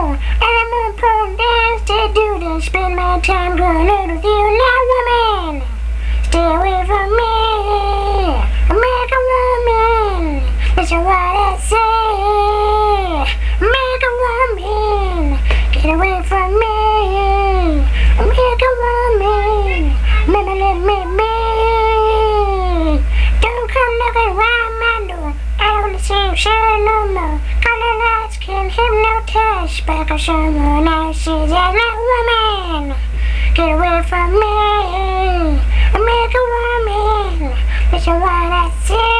I'm on porn dance to do this. Spend my time growing up with you, now woman. Stay away from me, American woman. Listen what I say, American woman. Get away from me, American woman. Mama, let me be. Don't come knocking around my door. I don't wanna see you share no more. Color lights can hypnotize. Back of someone else is that woman. Get away from me, American woman. Listen what I say.